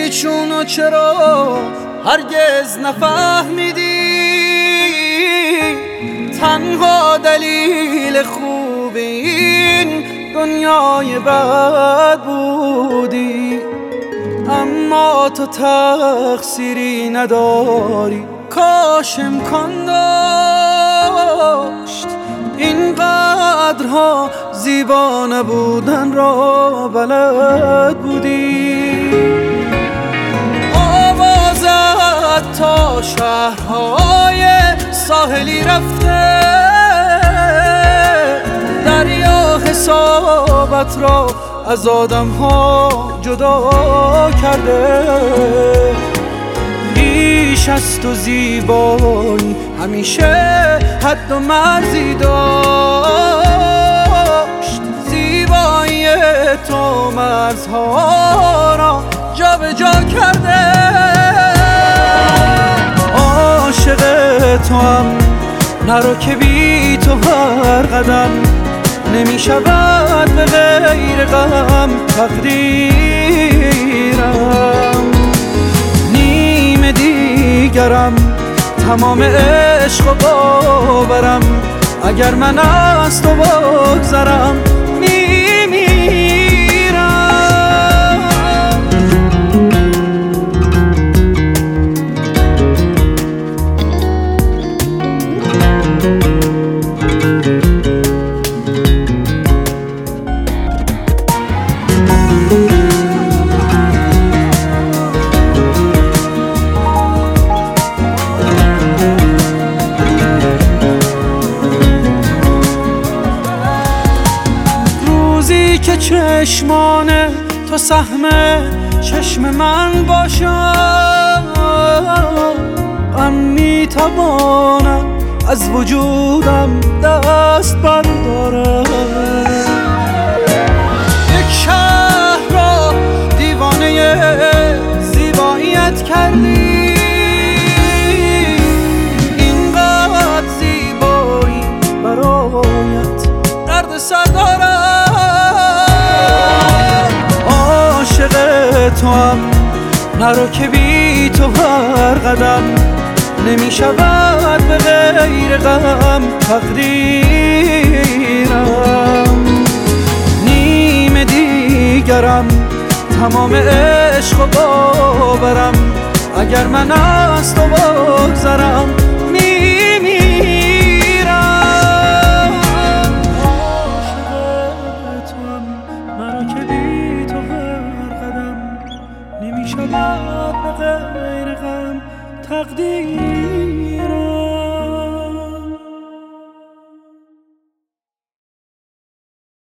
چونو چرا هرگز نفهمیدی؟ تنها دلیل خوب این دنیای بد بودی، اما تو تقصیری نداری. کاش امکان داشت اینقدرها زیبا نبودن را بلد بودی. آوازت تا شهرهای ساحلی رفته، دریا حسابت را از آدم‌ها جدا کرده. بیش از تو زیبایی همیشه حد و مرزی داشت، زیبایی تو مرزها را جا به جا کرده. عاشق تو هم نرو که بی تو هر قدم نمی شود به غیر غم تقدیرم. نیم دیگرم تمام عشق و باورم، اگر من از تو بگذرم که چشمان تو سهم چشم من باشد، غم میتوانم از وجودم دست بردارم. یک شهر را دیوانه زیباییت کردی، اینقدر زیبایی برایت درد سر دارم. عاشق تو هم نرو که بی تو هر قدم نمی شود به غیر غم تقدیرم. نیم دیگرم تمام عشق و باورم، اگر من از تو بگذرم میمیرم. عاشق تو هم نرو که بی تو هر قدم نمی شود به غیر غم تقدیر.